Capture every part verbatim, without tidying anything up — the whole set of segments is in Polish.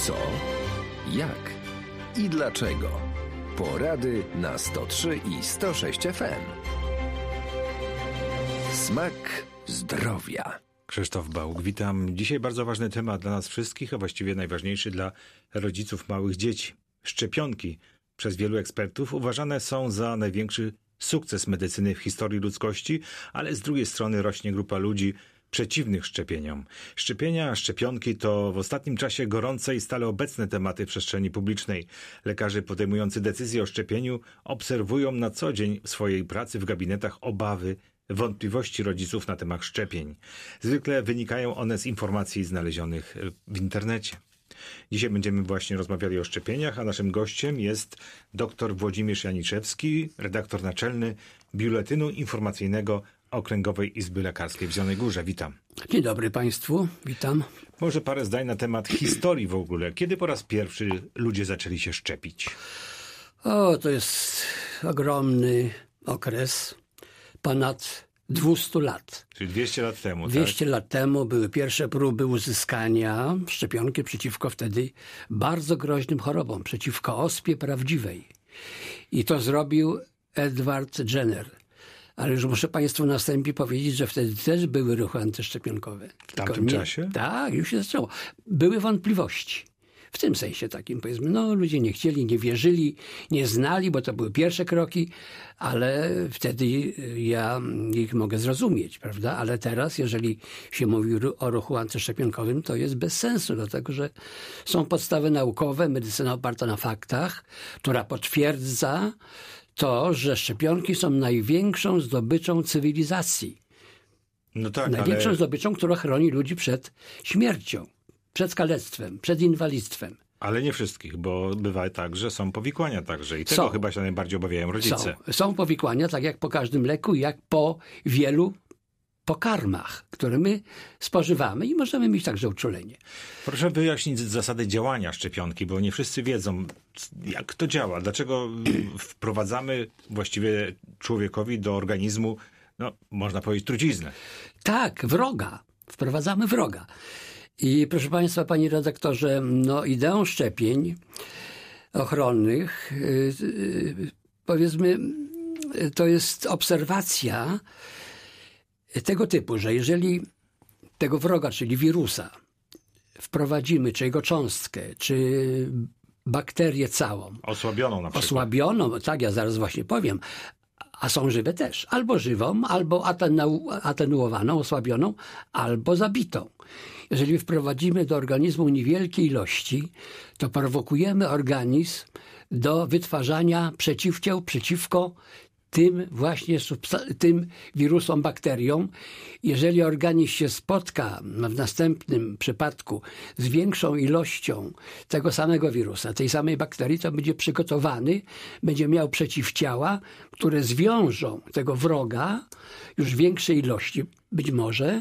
Co, jak i dlaczego. Porady na sto trzy i sto sześć F M. Smak zdrowia. Krzysztof Bałk, witam. Dzisiaj bardzo ważny temat dla nas wszystkich, a właściwie najważniejszy dla rodziców małych dzieci. Szczepionki przez wielu ekspertów uważane są za największy sukces medycyny w historii ludzkości, ale z drugiej strony rośnie grupa ludzi przeciwnych szczepieniom. Szczepienia, szczepionki to w ostatnim czasie gorące i stale obecne tematy w przestrzeni publicznej. Lekarze podejmujący decyzje o szczepieniu obserwują na co dzień w swojej pracy w gabinetach obawy, wątpliwości rodziców na temat szczepień. Zwykle wynikają one z informacji znalezionych w internecie. Dzisiaj będziemy właśnie rozmawiali o szczepieniach, a naszym gościem jest dr Włodzimierz Janiszewski, redaktor naczelny Biuletynu Informacyjnego Okręgowej Izby Lekarskiej w Zielonej Górze. Witam. Dzień dobry Państwu, witam. Może parę zdań na temat historii w ogóle. Kiedy po raz pierwszy ludzie zaczęli się szczepić? O, to jest ogromny okres, ponad dwieście lat. Czyli dwieście lat temu, dwieście tak? lat temu były pierwsze próby uzyskania szczepionki przeciwko wtedy bardzo groźnym chorobom, przeciwko ospie prawdziwej. I to zrobił Edward Jenner. Ale już muszę Państwu na wstępie powiedzieć, że wtedy też były ruchy antyszczepionkowe. W tamtym nie, czasie? Tak, już się zaczęło. Były wątpliwości. W tym sensie takim, powiedzmy, no ludzie nie chcieli, nie wierzyli, nie znali, bo to były pierwsze kroki, ale wtedy ja ich mogę zrozumieć, prawda? Ale teraz, jeżeli się mówi o ruchu antyszczepionkowym, to jest bez sensu, dlatego że są podstawy naukowe, medycyna oparta na faktach, która potwierdza to, że szczepionki są największą zdobyczą cywilizacji. No tak, największą ale... zdobyczą, która chroni ludzi przed śmiercią, przed kalectwem, przed inwalidztwem. Ale nie wszystkich, bo bywa tak, że są powikłania także i tego są. chyba się najbardziej obawiają rodzice. Są. są powikłania, tak jak po każdym leku, jak po wielu pokarmach, które my spożywamy i możemy mieć także uczulenie. Proszę wyjaśnić zasady działania szczepionki, bo nie wszyscy wiedzą, jak to działa. Dlaczego wprowadzamy właściwie człowiekowi do organizmu, no można powiedzieć, truciznę. Tak, wroga. Wprowadzamy wroga. I proszę Państwa, Panie redaktorze, no ideą szczepień ochronnych, yy, yy, powiedzmy, to jest obserwacja tego typu, że jeżeli tego wroga, czyli wirusa, wprowadzimy, czy jego cząstkę, czy bakterię całą. Osłabioną na przykład. Osłabioną, tak, ja zaraz właśnie powiem. A są żywe też. Albo żywą, albo atenu, atenuowaną, osłabioną, albo zabitą. Jeżeli wprowadzimy do organizmu niewielkie ilości, to prowokujemy organizm do wytwarzania przeciwciał przeciwko tym właśnie tym wirusom, bakteriom. Jeżeli organizm się spotka w następnym przypadku z większą ilością tego samego wirusa, tej samej bakterii, to będzie przygotowany, będzie miał przeciwciała, które zwiążą tego wroga już w większej ilości być może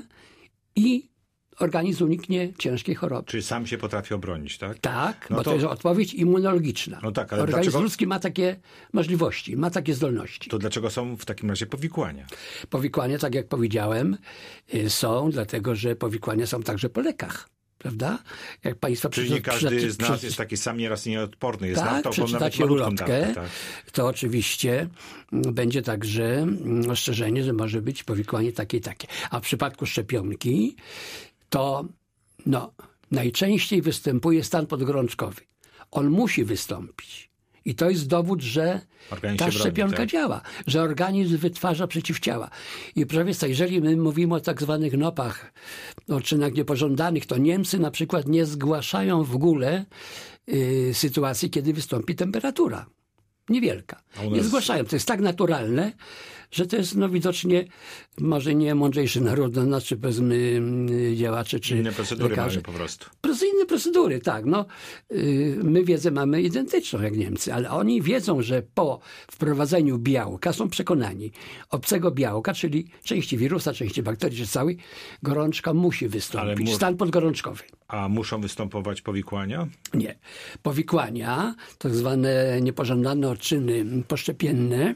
i organizm uniknie ciężkiej choroby. Czyli sam się potrafi obronić, tak? Tak, no bo to... to jest odpowiedź immunologiczna. No tak, ale organizm dlaczego... ludzki ma takie możliwości, ma takie zdolności. To dlaczego są w takim razie powikłania? Powikłania, tak jak powiedziałem, są dlatego, że powikłania są także po lekach. Prawda? Jak Państwo Czyli nie każdy przeczy, z nas przeczy, jest taki sam nieraz nieodporny. Jest tak, na to, przeczytacie ulotkę, tak. to oczywiście będzie także ostrzeżenie, że może być powikłanie takie i takie. A w przypadku szczepionki to no, najczęściej występuje stan podgorączkowy. On musi wystąpić. I to jest dowód, że organizm ta się szczepionka broni, tak? działa, że organizm wytwarza przeciwciała. I proszę Państwa, jeżeli my mówimy o tak zwanych nopach, o czynach niepożądanych, to Niemcy na przykład nie zgłaszają w ogóle y, sytuacji, kiedy wystąpi temperatura niewielka. Nie zgłaszają. To jest tak naturalne, że to jest no widocznie może nie mądrzejszy naród, no, znaczy powiedzmy działacze czy inne procedury lekarze. mamy po prostu. Inne procedury, tak. No, yy, my wiedzę mamy identyczną jak Niemcy, ale oni wiedzą, że po wprowadzeniu białka są przekonani obcego białka, czyli części wirusa, części bakterii, czy całej, gorączka musi wystąpić. Mu... Stan podgorączkowy. A muszą występować powikłania? Nie. Powikłania, tak zwane niepożądane odczyny poszczepienne,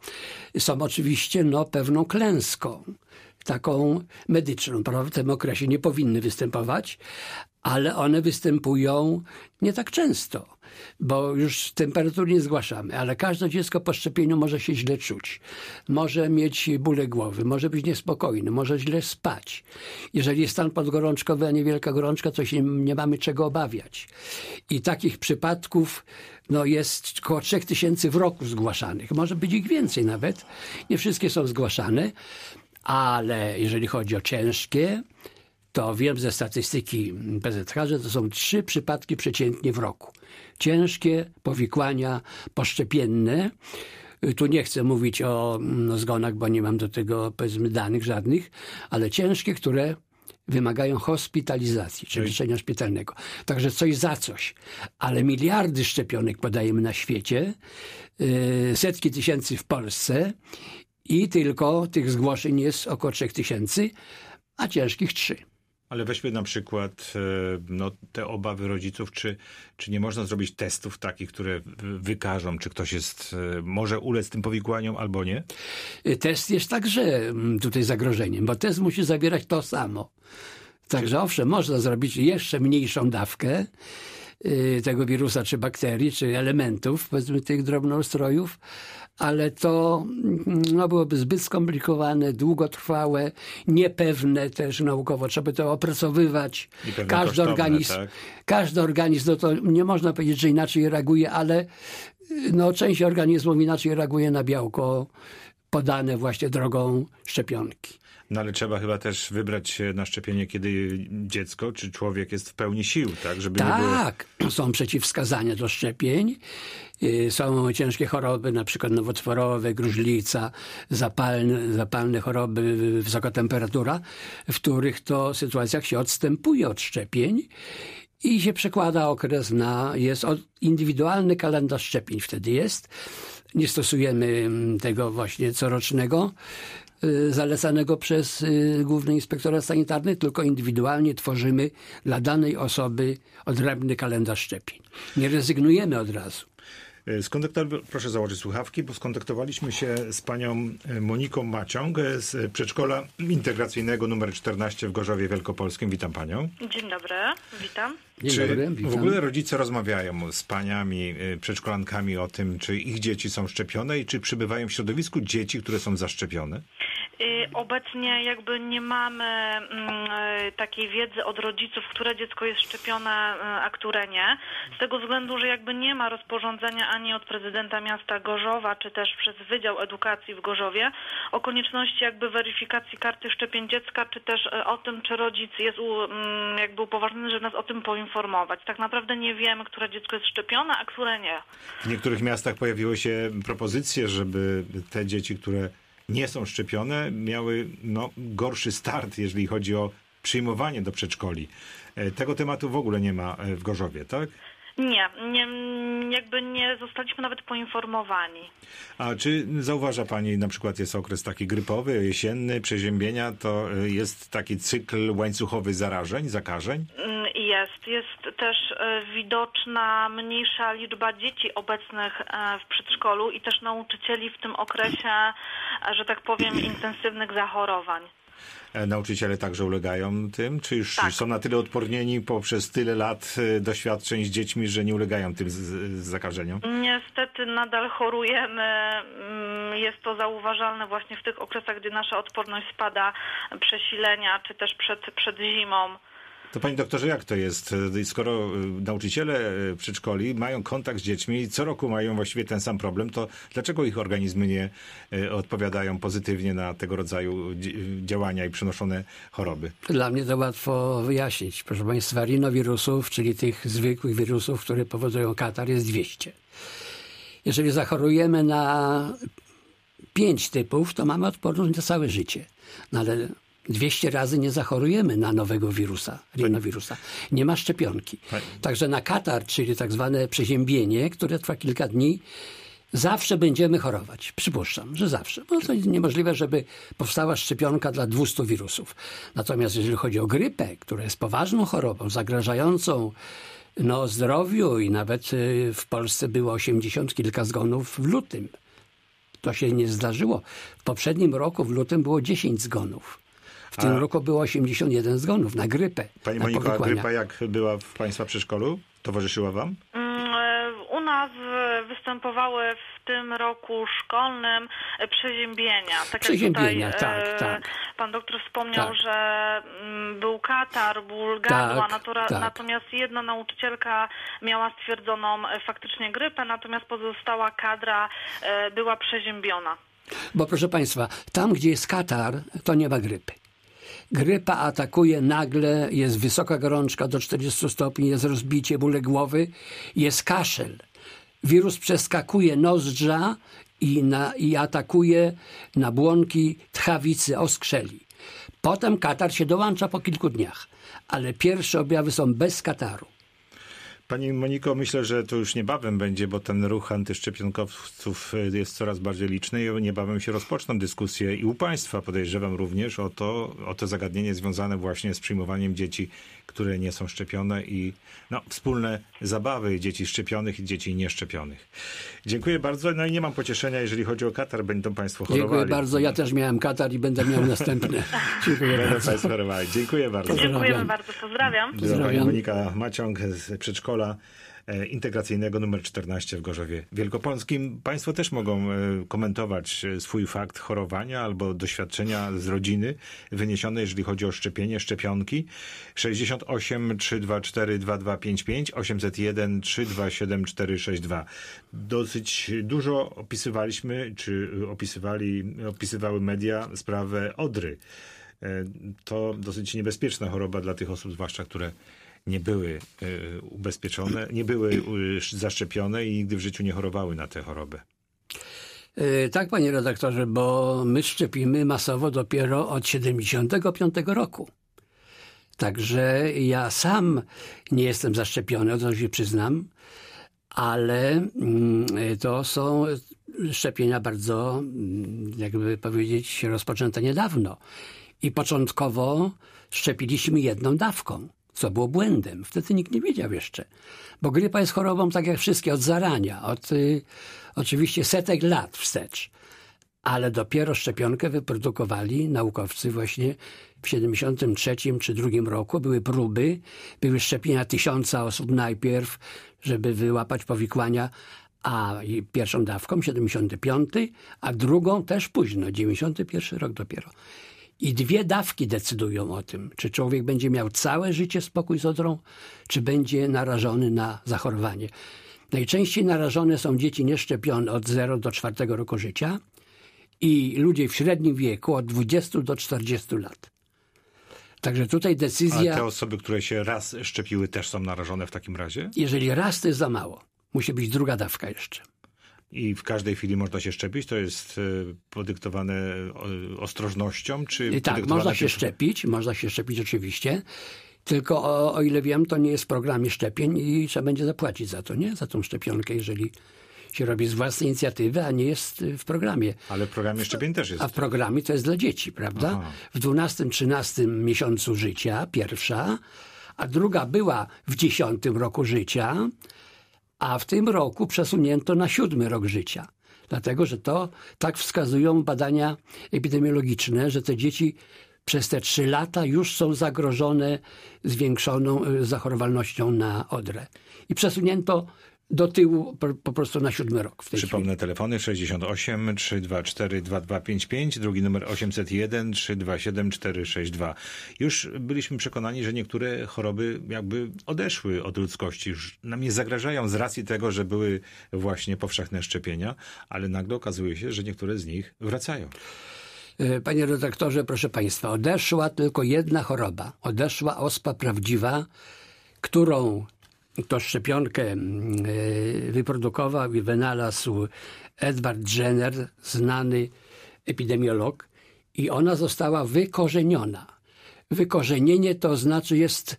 są oczywiście no, pewną klęską, taką medyczną. W tym okresie nie powinny występować, ale one występują nie tak często, bo już temperatury nie zgłaszamy, ale każde dziecko po szczepieniu może się źle czuć, może mieć bóle głowy, może być niespokojny, może źle spać. Jeżeli jest stan podgorączkowy, a niewielka gorączka, to się nie mamy czego obawiać. I takich przypadków no, jest około trzech tysięcy w roku zgłaszanych. Może być ich więcej nawet. Nie wszystkie są zgłaszane, ale jeżeli chodzi o ciężkie, to wiem ze statystyki P Z H, że to są trzy przypadki przeciętnie w roku. Ciężkie powikłania poszczepienne. Tu nie chcę mówić o no, zgonach, bo nie mam do tego, powiedzmy, danych żadnych, ale ciężkie, które wymagają hospitalizacji, czyli leczenia szpitalnego. Także coś za coś. Ale miliardy szczepionek podajemy na świecie, yy, setki tysięcy w Polsce i tylko tych zgłoszeń jest około trzech tysięcy, a ciężkich trzy. Ale weźmy na przykład no, te obawy rodziców, czy, czy nie można zrobić testów takich, które wykażą, czy ktoś jest, może ulec tym powikłaniom albo nie? Test jest także tutaj zagrożeniem, bo test musi zawierać to samo. Także owszem, można zrobić jeszcze mniejszą dawkę tego wirusa, czy bakterii, czy elementów, powiedzmy, tych drobnoustrojów, ale to no, byłoby zbyt skomplikowane, długotrwałe, niepewne też naukowo. Trzeba by to opracowywać. Każdy organizm, tak? każdy organizm, no to nie można powiedzieć, że inaczej reaguje, ale no, część organizmów inaczej reaguje na białko podane właśnie drogą szczepionki. No ale trzeba chyba też wybrać się na szczepienie, kiedy dziecko czy człowiek jest w pełni sił, tak? Żeby tak, nie było... są przeciwwskazania do szczepień. Są ciężkie choroby, na przykład nowotworowe, gruźlica, zapalne, zapalne choroby, wysoka temperatura, w których to sytuacjach się odstępuje od szczepień i się przekłada okres na, jest indywidualny kalendarz szczepień wtedy jest. Nie stosujemy tego właśnie corocznego, zalecanego przez Główny Inspektorat Sanitarny, tylko indywidualnie tworzymy dla danej osoby odrębny kalendarz szczepień. Nie rezygnujemy od razu. Skontaktowa- Proszę założyć słuchawki, bo skontaktowaliśmy się z panią Moniką Maciąg z przedszkola integracyjnego numer czternaście w Gorzowie Wielkopolskim. Witam panią. Dzień dobry, witam. Dzień czy dobry, witam. W ogóle rodzice rozmawiają z paniami, przedszkolankami o tym, czy ich dzieci są szczepione i czy przybywają w środowisku dzieci, które są zaszczepione? Obecnie jakby nie mamy mm, takiej wiedzy od rodziców, które dziecko jest szczepione, a które nie. Z tego względu, że jakby nie ma rozporządzenia ani od prezydenta miasta Gorzowa, czy też przez Wydział Edukacji w Gorzowie o konieczności jakby weryfikacji karty szczepień dziecka, czy też o tym, czy rodzic jest u, jakby upoważniony, żeby nas o tym poinformować. Tak naprawdę nie wiemy, które dziecko jest szczepione, a które nie. W niektórych miastach pojawiły się propozycje, żeby te dzieci, które nie są szczepione, miały no, gorszy start, jeżeli chodzi o przyjmowanie do przedszkoli. Tego tematu w ogóle nie ma w Gorzowie, tak? Nie, nie, jakby nie zostaliśmy nawet poinformowani. A czy zauważa pani, na przykład jest okres taki grypowy, jesienny, przeziębienia, to jest taki cykl łańcuchowy zarażeń, zakażeń? Jest. Jest też widoczna mniejsza liczba dzieci obecnych w przedszkolu i też nauczycieli w tym okresie, że tak powiem, intensywnych zachorowań. Nauczyciele także ulegają tym? Czy już tak. są na tyle odpornieni poprzez tyle lat doświadczeń z dziećmi, że nie ulegają tym z- z zakażeniom? Niestety nadal chorujemy. Jest to zauważalne właśnie w tych okresach, gdy nasza odporność spada, przesilenia, czy też przed, przed zimą. To panie doktorze, jak to jest? Skoro nauczyciele przedszkoli mają kontakt z dziećmi i co roku mają właściwie ten sam problem, to dlaczego ich organizmy nie odpowiadają pozytywnie na tego rodzaju działania i przenoszone choroby? Dla mnie to łatwo wyjaśnić. Proszę państwa, rinowirusów, czyli tych zwykłych wirusów, które powodują katar, jest dwieście. Jeżeli zachorujemy na pięć typów, to mamy odporność na całe życie. No ale dwieście razy nie zachorujemy na nowego wirusa, rinowirusa. Nie ma szczepionki. Także na katar, czyli tak zwane przeziębienie, które trwa kilka dni, zawsze będziemy chorować. Przypuszczam, że zawsze. Bo to niemożliwe, żeby powstała szczepionka dla dwustu wirusów. Natomiast jeżeli chodzi o grypę, która jest poważną chorobą, zagrażającą no, zdrowiu i nawet w Polsce było osiemdziesiąt kilka zgonów w lutym. To się nie zdarzyło. W poprzednim roku w lutym było dziesięć zgonów. W tym A... roku było osiemdziesiąt jeden zgonów na grypę. Pani na Moniko, a powikłania. grypa jak była w Państwa przedszkolu? Towarzyszyła Wam? U nas występowały w tym roku szkolnym przeziębienia. Tak Przeziębienia, jak tutaj tak, tak. pan doktor wspomniał, Tak. że był katar, ból gardła, Tak, natura, tak. natomiast jedna nauczycielka miała stwierdzoną faktycznie grypę, natomiast pozostała kadra była przeziębiona. Bo proszę Państwa, tam gdzie jest katar, to nie ma grypy. Grypa atakuje nagle, jest wysoka gorączka do czterdziestu stopni, jest rozbicie, bóle głowy, jest kaszel. Wirus przeskakuje nozdrza i, na, i atakuje nabłonki tchawicy, oskrzeli. Potem katar się dołącza po kilku dniach, ale pierwsze objawy są bez kataru. Pani Moniko, myślę, że to już niebawem będzie, bo ten ruch antyszczepionkowców jest coraz bardziej liczny i niebawem się rozpoczną dyskusje i u Państwa, podejrzewam, również o to, o to zagadnienie związane właśnie z przyjmowaniem dzieci, które nie są szczepione i no, wspólne zabawy dzieci szczepionych i dzieci nieszczepionych. Dziękuję bardzo. No i nie mam pocieszenia, jeżeli chodzi o katar, będą Państwo chorowali. Dziękuję bardzo. Ja też miałem katar i będę miał następny. Dziękuję Będą bardzo. Państwo chorowali. Dziękuję bardzo. Dziękujemy bardzo, pozdrawiam. Była pani Pozdrawiam. Monika Maciąg z przedszkola e, integracyjnego numer czternaście w Gorzowie Wielkopolskim. Państwo też mogą e, komentować e, swój fakt chorowania albo doświadczenia z rodziny wyniesione, jeżeli chodzi o szczepienie, szczepionki. sześćdziesiąt osiem trzysta dwadzieścia cztery dwa dwa pięć pięć, osiemset jeden trzysta dwadzieścia siedem czterysta sześćdziesiąt dwa. Dosyć dużo opisywaliśmy, czy opisywali, opisywały media sprawę odry. E, to dosyć niebezpieczna choroba dla tych osób, zwłaszcza które nie były y, ubezpieczone, nie były y, zaszczepione i nigdy w życiu nie chorowały na tę chorobę. Yy, tak, panie redaktorze, bo my szczepimy masowo dopiero od siedemdziesiątego piątego roku. Także ja sam nie jestem zaszczepiony, o to się przyznam, ale yy, to są szczepienia bardzo, yy, jakby powiedzieć, rozpoczęte niedawno. I początkowo szczepiliśmy jedną dawką, co było błędem. Wtedy nikt nie wiedział jeszcze. Bo grypa jest chorobą tak jak wszystkie, od zarania, od y, oczywiście setek lat wstecz. Ale dopiero szczepionkę wyprodukowali naukowcy właśnie w siedemdziesiątym trzecim czy drugim roku. Były próby, były szczepienia tysiąca osób najpierw, żeby wyłapać powikłania, a pierwszą dawką siedemdziesiąty piąty, a drugą też późno, dziewięćdziesiąty pierwszy rok dopiero. I dwie dawki decydują o tym, czy człowiek będzie miał całe życie spokój z odrą, czy będzie narażony na zachorowanie. Najczęściej narażone są dzieci nieszczepione od zera do czwartego roku życia i ludzie w średnim wieku od dwudziestu do czterdziestu lat. Także tutaj decyzja... A te osoby, które się raz szczepiły, też są narażone w takim razie? Jeżeli raz, to jest za mało. Musi być druga dawka jeszcze. I w każdej chwili można się szczepić? To jest y, podyktowane y, ostrożnością? Czy I tak, można się szczepić, można się szczepić oczywiście, tylko o, o ile wiem, to nie jest w programie szczepień i trzeba będzie zapłacić za to, nie? Za tą szczepionkę, jeżeli się robi z własnej inicjatywy, a nie jest w programie. Ale w programie szczepień też jest. A w programie to jest dla dzieci, prawda? Aha. W dwunastym, trzynastym miesiącu życia, pierwsza, a druga była w dziesiątym roku życia, a w tym roku przesunięto na siódmy rok życia. Dlatego, że to tak wskazują badania epidemiologiczne, że te dzieci przez te trzy lata już są zagrożone zwiększoną zachorowalnością na odrę. I przesunięto do tyłu po, po prostu na siódmy rok. W tej Przypomnę chwili. telefony sześćdziesiąt osiem trzysta dwadzieścia cztery dwa dwa pięć pięć, drugi numer osiemset jeden trzysta dwadzieścia siedem czterysta sześćdziesiąt dwa. Już byliśmy przekonani, że niektóre choroby jakby odeszły od ludzkości, już nam nie zagrażają z racji tego, że były właśnie powszechne szczepienia, ale nagle okazuje się, że niektóre z nich wracają. Panie redaktorze, proszę państwa, odeszła tylko jedna choroba. Odeszła ospa prawdziwa, którą to szczepionkę wyprodukował i wynalazł Edward Jenner, znany epidemiolog, i ona została wykorzeniona. Wykorzenienie to znaczy jest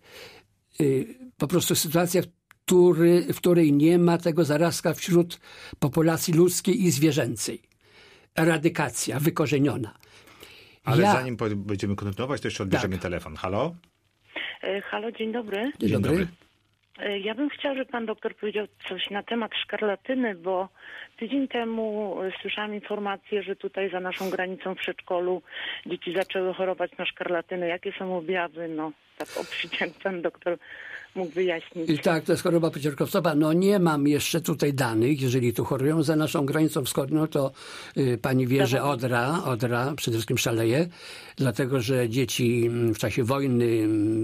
po prostu sytuacja, w, który, w której nie ma tego zarazka wśród populacji ludzkiej i zwierzęcej. Eradykacja, wykorzeniona. Ale ja... zanim będziemy kontynuować, to jeszcze odbierzemy Tak. telefon. Halo? Halo, dzień dobry. Dzień dobry. Ja bym chciała, żeby pan doktor powiedział coś na temat szkarlatyny, bo tydzień temu słyszałam informację, że tutaj za naszą granicą w przedszkolu dzieci zaczęły chorować na szkarlatynę. Jakie są objawy? No, tak obficie, jak pan doktor mógł wyjaśnić. I tak, to jest choroba pociorkowcowa. No nie mam jeszcze tutaj danych. Jeżeli tu chorują za naszą granicą wschodnią, to y, pani wie, że Odra, Odra przede wszystkim szaleje, dlatego że dzieci w czasie wojny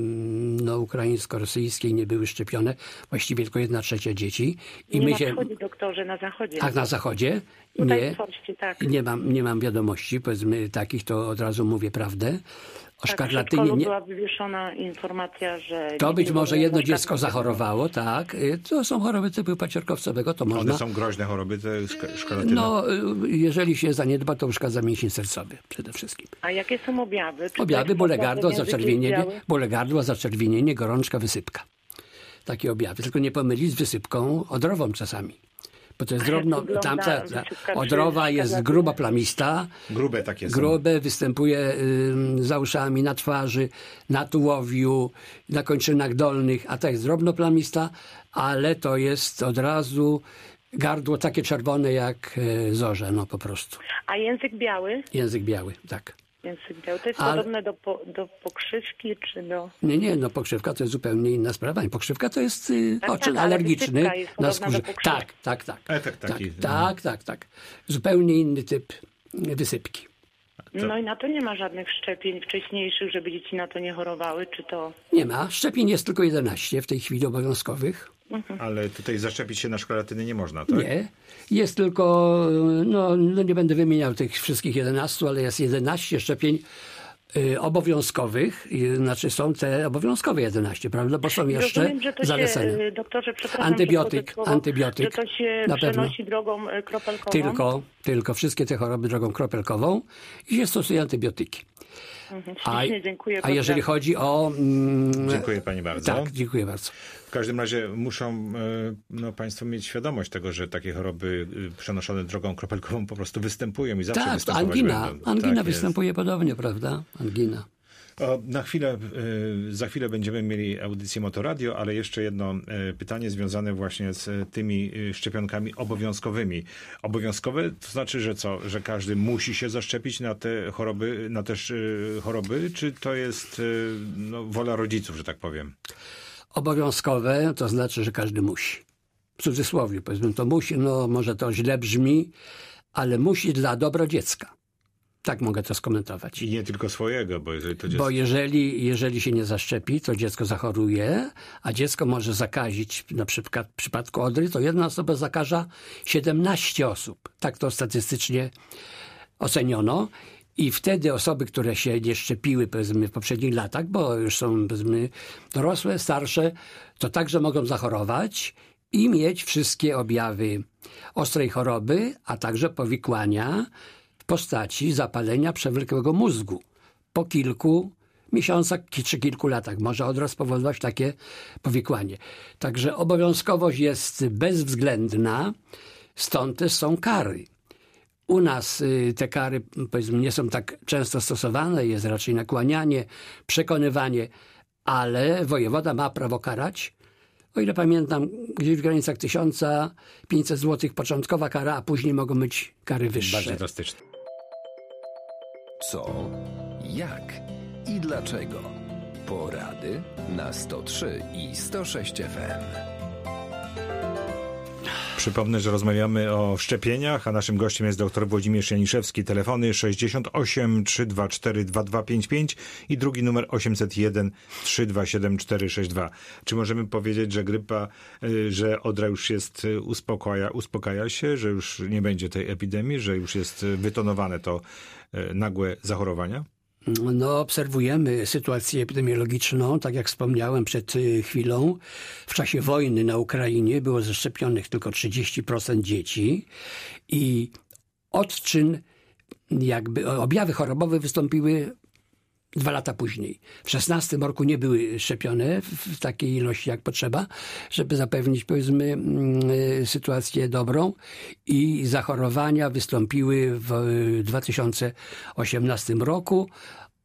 no, ukraińsko-rosyjskiej nie były szczepione. Właściwie tylko jedna trzecia dzieci. I nie my na się... wschodzie, doktorze, na zachodzie. Ach, na zachodzie? Tutaj Nie. w Polsce, tak. Nie mam, nie mam wiadomości, powiedzmy takich, to od razu mówię prawdę. O Tak, szkarlatynie w nie... była wywieszona informacja, że... To być może jedno dziecko szkarlatyny. zachorowało, tak. To są choroby typu paciorkowcowego, to można... One są groźne choroby, te szka- szkarlatyna? No, jeżeli się zaniedba, to uszkadza mięsień sercowy przede wszystkim. A jakie są objawy? Czy Objawy, tak bóle naprawdę gardła, język jest zaczerwienienie, biały? bóle gardła, zaczerwienienie, gorączka, wysypka. Takie objawy. Tylko nie pomylić z wysypką odrową czasami. Bo to jest A jak drobno, wygląda tamta wysypka przy odrowa jest szkarlatynie? grubo plamista, Grube takie są. grube, występuje y, za uszami, na twarzy, na tułowiu, na kończynach dolnych, a ta jest drobno plamista, ale to jest od razu gardło takie czerwone jak y, zorze, no po prostu. A język biały? Język biały, tak. Język biały. To jest Ale- podobne do, po, do pokrzywki, czy do... Nie, nie, no pokrzywka to jest zupełnie inna sprawa. Pokrzywka to jest y, Tak, oczyn tak, ale alergiczny wysypka jest na podobna skórze. do pokrzywki. Tak, tak, tak. Efekt Tak, taki. tak, tak, tak. Zupełnie inny typ wysypki. No i na to nie ma żadnych szczepień wcześniejszych, żeby dzieci na to nie chorowały, czy to... Nie ma. Szczepień jest tylko jedenaście w tej chwili obowiązkowych. Ale tutaj zaszczepić się na szkarlatyny nie można, tak? Nie. Jest tylko, no, no nie będę wymieniał tych wszystkich jedenastu, ale jest jedenaście szczepień y, obowiązkowych. Y, znaczy są te obowiązkowe jedenaście, prawda? Bo są jeszcze Rozumiem, że to zalecenia. się, y, doktorze, przepraszam, Antybiotyk, że wchodzę w słowo, antybiotyk, że to się na pewno. przenosi drogą y, kropelkową. Tylko, tylko wszystkie te choroby drogą kropelkową i się stosuje antybiotyki. Mhm, A, ślicznie, dziękuję. a jeżeli pozdrawiam. chodzi o... Mm, Dziękuję pani bardzo. tak, dziękuję bardzo. W każdym razie muszą e, no, państwo mieć świadomość tego, że takie choroby e, przenoszone drogą kropelkową po prostu występują i zawsze Tak, występować angina. będą. Angina Tak występuje podobnie, prawda? Angina. O, na chwilę, y, za chwilę będziemy mieli audycję Motoradio, ale jeszcze jedno y, pytanie związane właśnie z y, tymi y, szczepionkami obowiązkowymi. Obowiązkowe to znaczy, że co? Że każdy musi się zaszczepić na te choroby, na też y, choroby, czy to jest y, no, wola rodziców, że tak powiem? Obowiązkowe to znaczy, że każdy musi. W cudzysłowie powiedzmy to musi, no może to źle brzmi, ale musi dla dobra dziecka. Tak mogę to skomentować. I nie tylko swojego, bo jeżeli to dziecko... Bo jeżeli, jeżeli się nie zaszczepi, to dziecko zachoruje, a dziecko może zakazić, na przykład w przypadku odry, to jedna osoba zakaża siedemnaście osób. Tak to statystycznie oceniono. I wtedy osoby, które się nie szczepiły powiedzmy w poprzednich latach, bo już są powiedzmy dorosłe, starsze, to także mogą zachorować i mieć wszystkie objawy ostrej choroby, a także powikłania w postaci zapalenia przewlekłego mózgu. Po kilku miesiącach czy kilku latach może od razu spowodować takie powikłanie. Także obowiązkowość jest bezwzględna, stąd też są kary. U nas y, te kary powiedzmy nie są tak często stosowane, jest raczej nakłanianie, przekonywanie, ale wojewoda ma prawo karać. O ile pamiętam, gdzieś w granicach tysiąc pięćset złotych początkowa kara, a później mogą być kary wyższe. Bardziej drastyczne. Co, jak i dlaczego? Porady na sto trzy i sto sześć F M. Przypomnę, że rozmawiamy o szczepieniach, a naszym gościem jest dr Włodzimierz Janiszewski. Telefony sześćdziesiąt osiem trzysta dwadzieścia cztery dwa dwa pięć pięć i drugi numer osiemset jeden trzysta dwadzieścia siedem czterysta sześćdziesiąt dwa. Czy możemy powiedzieć, że grypa, że odra już jest uspokaja, uspokaja się, że już nie będzie tej epidemii, że już jest wytonowane to nagłe zachorowania? No, obserwujemy sytuację epidemiologiczną, tak jak wspomniałem przed chwilą. W czasie wojny na Ukrainie było zaszczepionych tylko trzydzieści procent dzieci i odczyn, jakby objawy chorobowe wystąpiły dwa lata później. W szesnastym roku nie były szczepione w takiej ilości jak potrzeba, żeby zapewnić powiedzmy sytuację dobrą i zachorowania wystąpiły w dwa tysiące osiemnastym roku.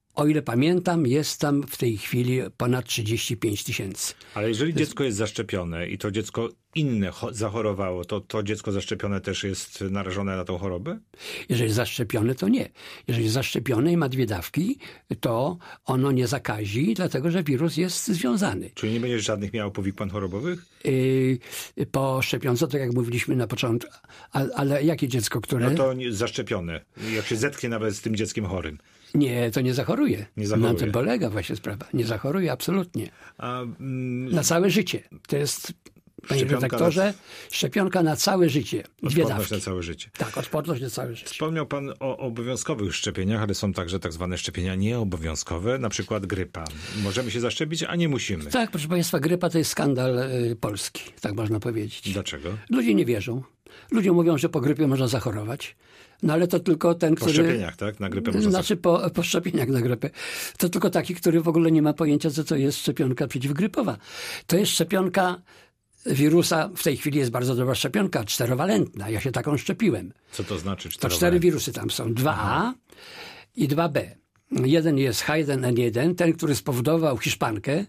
O ile pamiętam, jest tam w tej chwili ponad trzydzieści pięć tysięcy. Ale jeżeli dziecko jest zaszczepione i to dziecko inne cho- zachorowało, to to dziecko zaszczepione też jest narażone na tą chorobę? Jeżeli jest zaszczepione, to nie. Jeżeli jest zaszczepione i ma dwie dawki, to ono nie zakazi, dlatego że wirus jest związany. Czyli nie będzie żadnych miał powikłań chorobowych? Yy, po szczepionce, tak jak mówiliśmy na początku, ale, ale jakie dziecko, które... No to nie, zaszczepione. Jak się zetknie nawet z tym dzieckiem chorym. Nie, to nie zachoruje. Nie zachoruje. Na tym polega właśnie sprawa. Nie zachoruje absolutnie. A, mm, Na całe życie. To jest, panie Szczepionka redaktorze, na- szczepionka na całe życie. Dwie odporność dawki. na całe życie. Tak, odporność na całe życie. Wspomniał pan o obowiązkowych szczepieniach, ale są także tak zwane szczepienia nieobowiązkowe, na przykład grypa. Możemy się zaszczepić, a nie musimy. Tak, proszę państwa, grypa to jest skandal y, polski, tak można powiedzieć. Dlaczego? Ludzie nie wierzą. Ludzie mówią, że po grypie można zachorować. No ale to tylko ten, Po który... szczepieniach, tak? Na grypę można Znaczy po, po szczepieniach na grypę. To tylko taki, który w ogóle nie ma pojęcia, co to jest szczepionka przeciwgrypowa. To jest szczepionka wirusa, w tej chwili jest bardzo dobra szczepionka, czterowalentna. Ja się taką szczepiłem. Co to znaczy? To czterowa- cztery wirusy tam są. dwa A i dwa B. Jeden jest H jeden N jeden, ten, który spowodował Hiszpankę.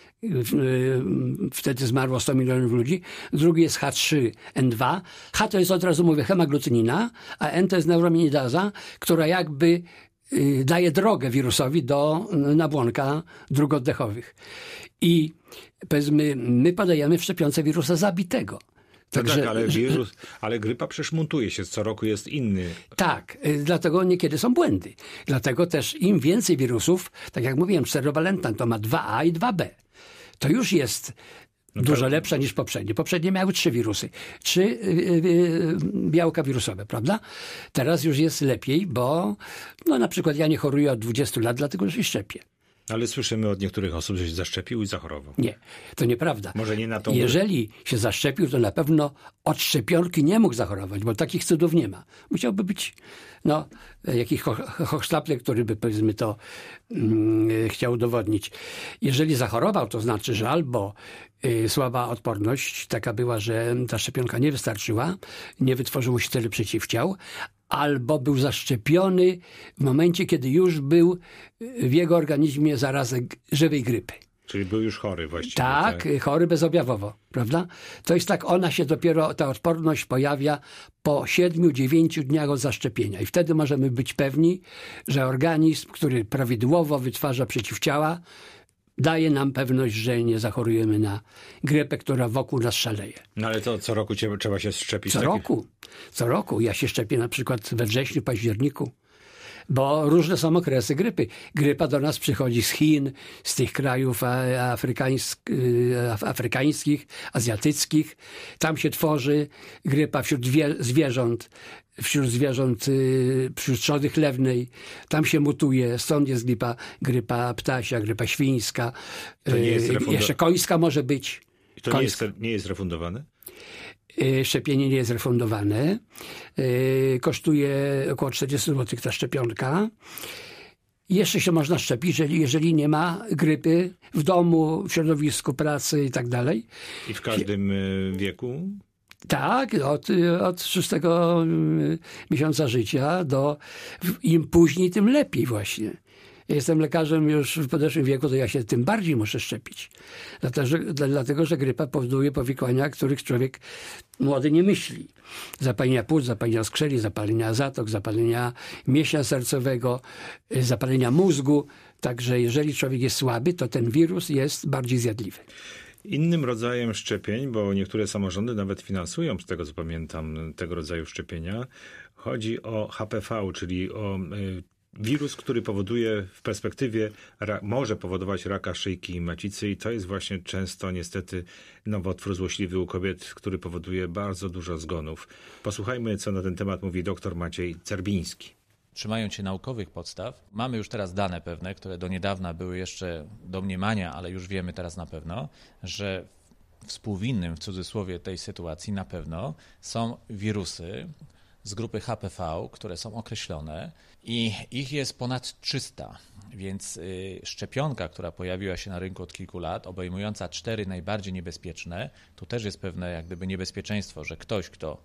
Wtedy zmarło sto milionów ludzi. Drugi jest H trzy N dwa. H to jest, od razu mówię, hemaglucynina, a N to jest neurominidaza, która jakby y, daje drogę wirusowi do nabłonka dróg oddechowych. I powiedzmy, my podajemy w szczepionce wirusa zabitego. No Także, tak, ale wirus, ale grypa przecież mutuje się, co roku jest inny. Tak, y, dlatego niekiedy są błędy. Dlatego też im więcej wirusów, tak jak mówiłem, czterowalentna to ma dwa A i dwa B. To już jest dużo tak. lepsza niż poprzednie. Poprzednie miały trzy wirusy. Trzy y, y, białka wirusowe, prawda? Teraz już jest lepiej, bo no na przykład ja nie choruję od dwudziestu lat, dlatego że się szczepię. Ale słyszymy od niektórych osób, że się zaszczepił i zachorował. Nie, to nieprawda. Może nie na tą Jeżeli się zaszczepił, to na pewno od szczepionki nie mógł zachorować, bo takich cudów nie ma. Musiałby być no, jakiś ho- hochsztaplek, który by powiedzmy to mm, chciał udowodnić. Jeżeli zachorował, to znaczy, że albo y, słaba odporność taka była, że ta szczepionka nie wystarczyła, nie wytworzyło się tyle przeciwciał, albo był zaszczepiony w momencie, kiedy już był w jego organizmie zarazek żywej grypy. Czyli był już chory właściwie. Tak, chory bezobjawowo, prawda? To jest tak, ona się dopiero, ta odporność pojawia po siedmiu, dziewięciu dniach od zaszczepienia. I wtedy możemy być pewni, że organizm, który prawidłowo wytwarza przeciwciała, daje nam pewność, że nie zachorujemy na grypę, która wokół nas szaleje. No ale to co roku cie- trzeba się szczepić? Co Takie- roku. Co roku. Ja się szczepię na przykład we wrześniu, październiku. Bo różne są okresy grypy. Grypa do nas przychodzi z Chin, z tych krajów a- afrykańsk, y, af- afrykańskich, azjatyckich. Tam się tworzy grypa wśród wie, zwierząt, wśród zwierząt, y, wśród trzody chlewnej. Tam się mutuje, stąd jest grypa, grypa ptasia, grypa świńska. To nie jest y, refunda- Jeszcze końska może być. I to nie jest, Końska. nie jest refundowane? Y, Szczepienie nie jest refundowane. Y, Kosztuje około czterdzieści złotych ta szczepionka. Jeszcze się można szczepić, jeżeli, jeżeli nie ma grypy w domu, w środowisku pracy i tak dalej. I w każdym y, wieku? Tak, od, od szóstego y, miesiąca życia do im później, tym lepiej właśnie. Jestem lekarzem już w podeszłym wieku, to ja się tym bardziej muszę szczepić. Dlatego, że, dlatego, że grypa powoduje powikłania, których człowiek młody nie myśli. Zapalenia płuc, zapalenia skrzeli, zapalenia zatok, zapalenia mięśnia sercowego, y, zapalenia mózgu. Także jeżeli człowiek jest słaby, to ten wirus jest bardziej zjadliwy. Innym rodzajem szczepień, bo niektóre samorządy nawet finansują, z tego co pamiętam, tego rodzaju szczepienia, chodzi o H P V, czyli o y, wirus, który powoduje w perspektywie, ra, może powodować raka szyjki macicy i to jest właśnie często niestety nowotwór złośliwy u kobiet, który powoduje bardzo dużo zgonów. Posłuchajmy, co na ten temat mówi dr Maciej Cerbiński. Trzymając się naukowych podstaw, mamy już teraz dane pewne, które do niedawna były jeszcze domniemania, ale już wiemy teraz na pewno, że współwinnym w cudzysłowie tej sytuacji na pewno są wirusy z grupy H P V, które są określone i ich jest ponad trzysta, więc y, szczepionka, która pojawiła się na rynku od kilku lat, obejmująca cztery najbardziej niebezpieczne, tu też jest pewne jak gdyby niebezpieczeństwo, że ktoś, kto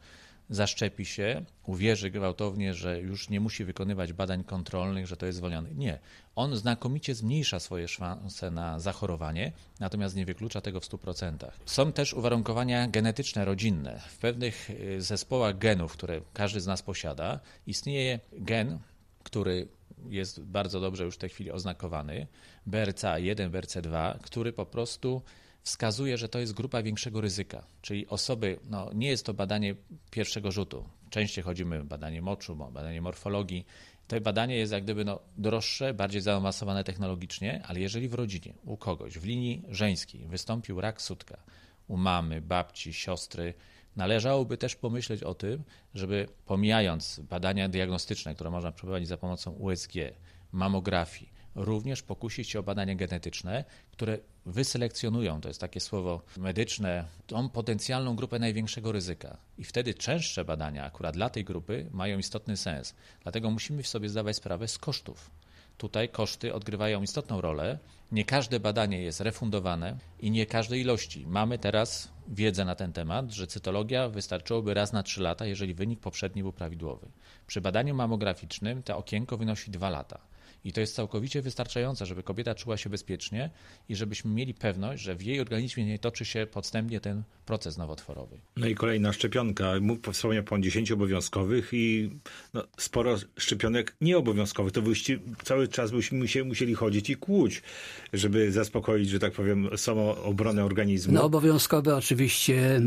zaszczepi się, uwierzy gwałtownie, że już nie musi wykonywać badań kontrolnych, że to jest zwolniony. Nie. On znakomicie zmniejsza swoje szanse na zachorowanie, natomiast nie wyklucza tego w stu procentach. Są też uwarunkowania genetyczne, rodzinne. W pewnych zespołach genów, które każdy z nas posiada, istnieje gen, który jest bardzo dobrze już w tej chwili oznakowany, B R C A jeden, B R C dwa, który po prostu wskazuje, że to jest grupa większego ryzyka, czyli osoby, no nie jest to badanie pierwszego rzutu. Częściej chodzimy o badanie moczu, badanie morfologii. To badanie jest jak gdyby no, droższe, bardziej zaawansowane technologicznie, ale jeżeli w rodzinie u kogoś w linii żeńskiej wystąpił rak sutka, u mamy, babci, siostry, należałoby też pomyśleć o tym, żeby pomijając badania diagnostyczne, które można przeprowadzić za pomocą U S G, mamografii, również pokusić się o badania genetyczne, które wyselekcjonują, to jest takie słowo medyczne, tą potencjalną grupę największego ryzyka. I wtedy częstsze badania akurat dla tej grupy mają istotny sens. Dlatego musimy sobie zdawać sprawę z kosztów. Tutaj koszty odgrywają istotną rolę. Nie każde badanie jest refundowane i nie każdej ilości. Mamy teraz wiedzę na ten temat, że cytologia wystarczyłoby raz na trzy lata, jeżeli wynik poprzedni był prawidłowy. Przy badaniu mammograficznym to okienko wynosi dwa lata. I to jest całkowicie wystarczające, żeby kobieta czuła się bezpiecznie i żebyśmy mieli pewność, że w jej organizmie nie toczy się podstępnie ten proces nowotworowy. No i kolejna szczepionka. Wspomniał pan dziesięciu obowiązkowych i no, sporo szczepionek nieobowiązkowych. To wyście, cały czas byśmy się musieli chodzić i kłuć, żeby zaspokoić, że tak powiem, samoobronę organizmu. No obowiązkowe oczywiście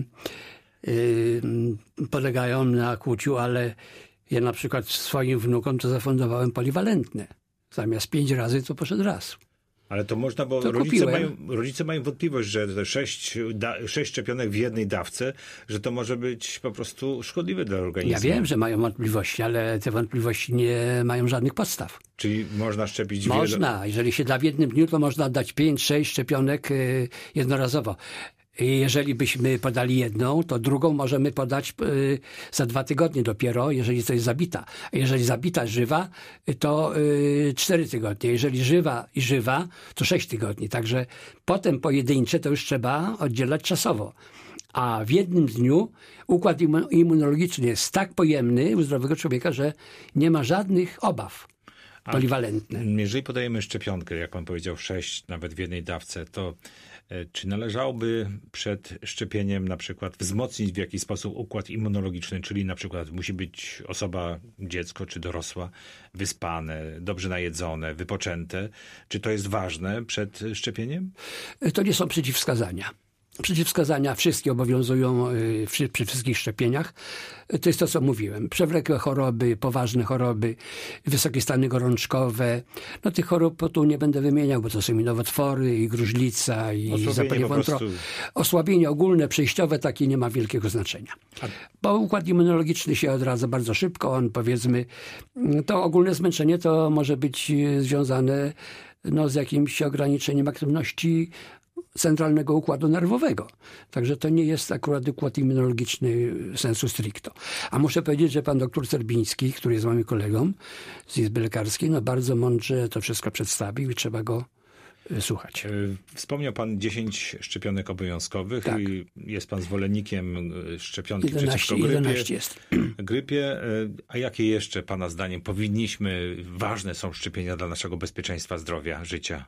yy, polegają na kłuciu, ale ja na przykład swoim wnukom to zafundowałem poliwalentne. Zamiast pięć razy to poszedł raz. Ale to można, bo to rodzice mają, rodzice mają wątpliwość, że te sześć, da, sześć szczepionek w jednej dawce, że to może być po prostu szkodliwe dla organizmu. Ja wiem, że mają wątpliwości, ale te wątpliwości nie mają żadnych podstaw. Czyli można szczepić... Można. Wiele... Jeżeli się da w jednym dniu, to można dać pięć, sześć szczepionek yy, jednorazowo. Jeżeli byśmy podali jedną, to drugą możemy podać y, za dwa tygodnie dopiero, jeżeli to jest zabita. A jeżeli zabita żywa, to y, cztery tygodnie. Jeżeli żywa i żywa, to sześć tygodni. Także potem pojedyncze to już trzeba oddzielać czasowo. A w jednym dniu układ immunologiczny jest tak pojemny u zdrowego człowieka, że nie ma żadnych obaw. Poliwalentne. A jeżeli podajemy szczepionkę, jak pan powiedział, sześć nawet w jednej dawce, to czy należałoby przed szczepieniem na przykład wzmocnić w jakiś sposób układ immunologiczny, czyli na przykład musi być osoba, dziecko czy dorosła, wyspane, dobrze najedzone, wypoczęte. Czy to jest ważne przed szczepieniem? To nie są przeciwwskazania. Przeciwwskazania wszystkie obowiązują przy, przy wszystkich szczepieniach. To jest to, co mówiłem. Przewlekłe choroby, poważne choroby, wysokie stany gorączkowe. No tych chorób tu nie będę wymieniał, bo to są i nowotwory, i gruźlica, i zapalenie wątroby. Osłabienie ogólne, przejściowe, takie nie ma wielkiego znaczenia. A... Bo układ immunologiczny się odradza bardzo szybko. On, powiedzmy, to ogólne zmęczenie to może być związane no, z jakimś ograniczeniem aktywności centralnego układu nerwowego. Także to nie jest akurat układ immunologiczny sensu stricto. A muszę powiedzieć, że pan doktor Cerbiński, który jest moim kolegą z Izby Lekarskiej, no bardzo mądrze to wszystko przedstawił i trzeba go słuchać. Wspomniał pan dziesięć szczepionek obowiązkowych. Tak. I jest pan zwolennikiem szczepionki jedenaście, przeciwko grypie. jedenaście jest. Grypie. A jakie jeszcze pana zdaniem powinniśmy, ważne są szczepienia dla naszego bezpieczeństwa, zdrowia, życia?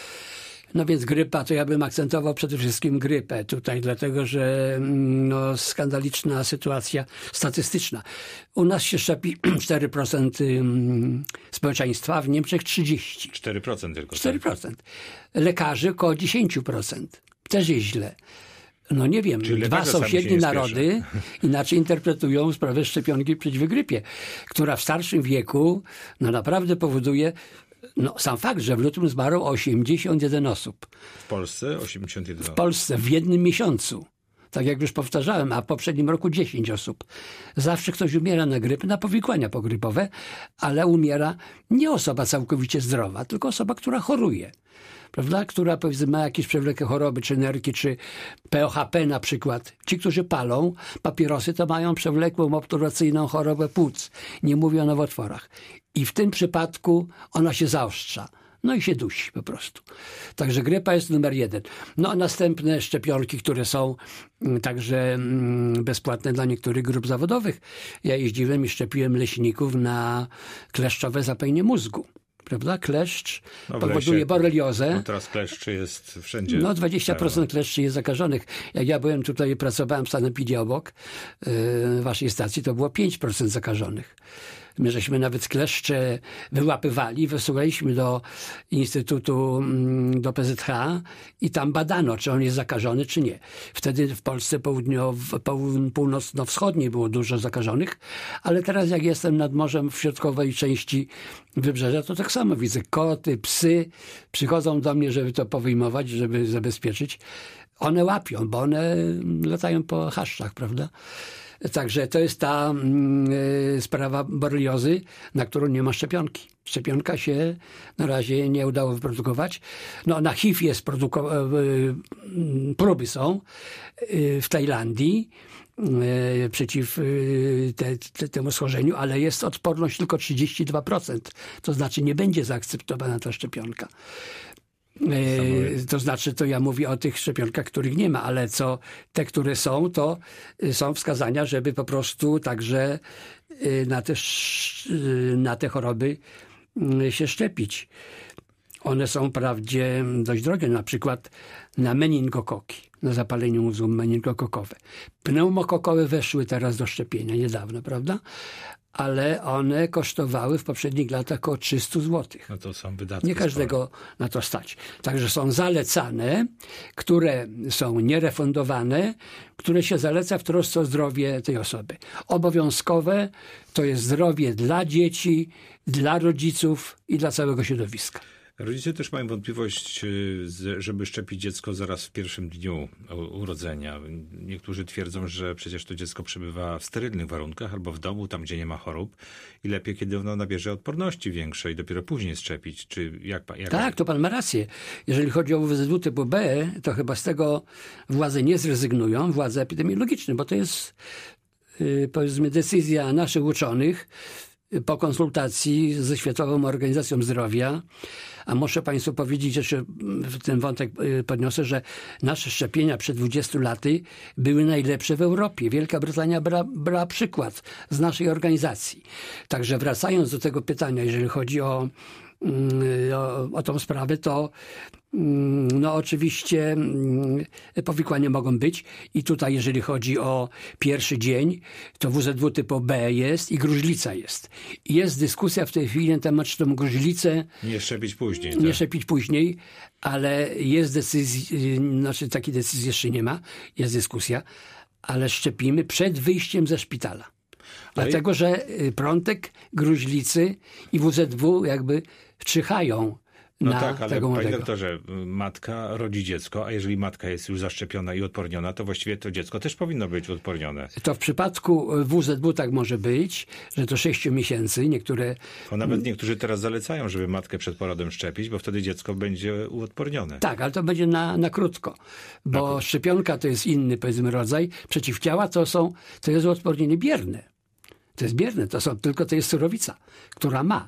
No więc grypa, to ja bym akcentował przede wszystkim grypę tutaj, dlatego że no, skandaliczna sytuacja statystyczna. U nas się szczepi cztery procent społeczeństwa, a w Niemczech trzydzieści procent. cztery procent tylko. cztery procent. Lekarzy około dziesięć procent. Też jest źle. No nie wiem, Czyli dwa sąsiednie narody inaczej interpretują sprawę szczepionki przeciw grypie, która w starszym wieku no naprawdę powoduje. No, sam fakt, że w lutym zmarło osiemdziesiąt jeden osób. W Polsce osiemdziesiąt jeden W Polsce w jednym miesiącu. Tak jak już powtarzałem, a w poprzednim roku dziesięć osób. Zawsze ktoś umiera na grypę, na powikłania pogrypowe, ale umiera nie osoba całkowicie zdrowa, tylko osoba, która choruje. Prawda? Która powiedzmy ma jakieś przewlekłe choroby, czy nerki, czy P O H P na przykład. Ci, którzy palą papierosy, to mają przewlekłą obturacyjną chorobę płuc. Nie mówię o nowotworach. I w tym przypadku ona się zaostrza. No i się dusi po prostu. Także grypa jest numer jeden. No a następne szczepionki, które są także bezpłatne dla niektórych grup zawodowych. Ja jeździłem i szczepiłem leśników na kleszczowe zapalenie mózgu. Prawda? Kleszcz no powoduje lesie, boreliozę. No teraz kleszcz jest wszędzie. No dwadzieścia procent kleszczy jest zakażonych. Jak ja byłem tutaj, pracowałem w sanepidzie obok yy, waszej stacji, to było pięć procent zakażonych. My żeśmy nawet kleszcze wyłapywali, wysyłaliśmy do Instytutu, do P Z H i tam badano, czy on jest zakażony, czy nie. Wtedy w Polsce południow- północno-wschodniej było dużo zakażonych, ale teraz jak jestem nad morzem w środkowej części wybrzeża, to tak samo widzę. Koty, psy przychodzą do mnie, żeby to powyjmować, żeby zabezpieczyć. One łapią, bo one latają po chaszczach, prawda? Także to jest ta y, sprawa boreliozy, na którą nie ma szczepionki. Szczepionka się na razie nie udało wyprodukować. No, na H I V jest produko- y, y, próby są y, w Tajlandii y, przeciw y, te, te, temu schorzeniu, ale jest odporność tylko trzydzieści dwa procent. To znaczy nie będzie zaakceptowana ta szczepionka. To znaczy, to ja mówię o tych szczepionkach, których nie ma, ale co te, które są, to są wskazania, żeby po prostu także na te, na te choroby się szczepić. One są wprawdzie dość drogie, na przykład na meningokoki, na zapalenie mózgu meningokokowe. Pneumokokowe weszły teraz do szczepienia niedawno, prawda? Ale one kosztowały w poprzednich latach około trzysta złotych. No to są wydatki. Nie każdego spore. Na to stać. Także są zalecane, które są nierefundowane, które się zaleca w trosce o zdrowie tej osoby. Obowiązkowe to jest zdrowie dla dzieci, dla rodziców i dla całego środowiska. Rodzice też mają wątpliwość, żeby szczepić dziecko zaraz w pierwszym dniu urodzenia. Niektórzy twierdzą, że przecież to dziecko przebywa w sterylnych warunkach albo w domu, tam gdzie nie ma chorób i lepiej, kiedy ono nabierze odporności większej, dopiero później szczepić. Czy jak, jak... Tak, to pan ma rację. Jeżeli chodzi o U W Z W typu B, to chyba z tego władze nie zrezygnują, władze epidemiologiczne, bo to jest yy, powiedzmy decyzja naszych uczonych po konsultacji ze Światową Organizacją Zdrowia. A muszę państwu powiedzieć, że ten wątek podniosę, że nasze szczepienia przed dwudziestu laty były najlepsze w Europie. Wielka Brytania brała, brała przykład z naszej organizacji. Także wracając do tego pytania, jeżeli chodzi o, o, o tą sprawę, to no oczywiście powikłania mogą być i tutaj jeżeli chodzi o pierwszy dzień, to W Z W typu B jest i gruźlica jest. I jest dyskusja w tej chwili na temat, czy tą gruźlicę nie szczepić później. Nie tak? szczepić później, ale jest decyzja, znaczy takiej decyzji jeszcze nie ma, jest dyskusja, ale szczepimy przed wyjściem ze szpitala. Dlatego, ale... że prątek gruźlicy i W Z W jakby czyhają. No tak, ale panie doktorze, matka rodzi dziecko, a jeżeli matka jest już zaszczepiona i odporniona, to właściwie to dziecko też powinno być odpornione. To w przypadku W Z W tak może być, że do sześciu miesięcy niektóre... A nawet niektórzy teraz zalecają, żeby matkę przed porodem szczepić, bo wtedy dziecko będzie uodpornione. Tak, ale to będzie na, na krótko, bo na... szczepionka to jest inny, powiedzmy, rodzaj. Przeciwciała to są, to jest uodpornienie bierne. To jest bierne, to są, tylko to jest surowica, która ma,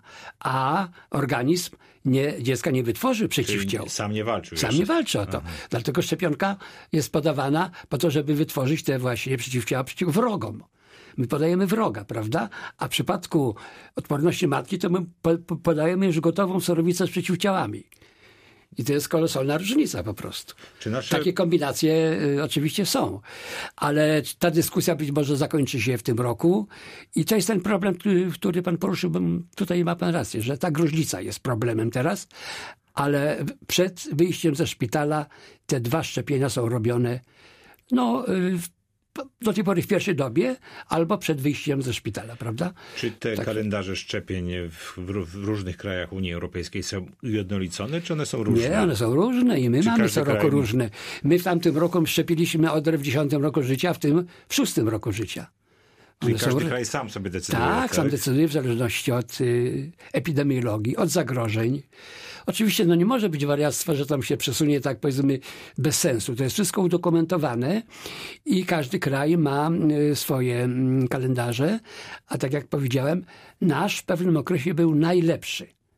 a organizm nie, dziecka nie wytworzy przeciwciał. Czyli sam nie walczy. Sam jeszcze. nie walczy o to. Aha. Dlatego szczepionka jest podawana po to, żeby wytworzyć te właśnie przeciwciała przeciw wrogom. My podajemy wroga, prawda? A w przypadku odporności matki to my po, podajemy już gotową surowicę z przeciwciałami. I to jest kolosalna różnica po prostu. Czy nasze... Takie kombinacje y, oczywiście są. Ale ta dyskusja być może zakończy się w tym roku. I to jest ten problem, który, który pan poruszył. Tutaj ma pan rację, że ta gruźlica jest problemem teraz. Ale przed wyjściem ze szpitala te dwa szczepienia są robione no, y, do tej pory w pierwszej dobie albo przed wyjściem ze szpitala, prawda? Czy te tak. kalendarze szczepień w, w różnych krajach Unii Europejskiej są ujednolicone, czy one są różne? Nie, one są różne i my czy mamy co roku kraj... różne. My w tamtym roku szczepiliśmy odrę w dziesiątym roku życia, w tym w szóstym roku życia. Czyli one każdy są... kraj sam sobie decyduje. Tak, tak? sam decyduje w zależności od y, epidemiologii, od zagrożeń. Oczywiście no nie może być wariactwa, że tam się przesunie tak powiedzmy bez sensu. To jest wszystko udokumentowane i każdy kraj ma y, swoje y, kalendarze, a tak jak powiedziałem, nasz w pewnym okresie był najlepszy.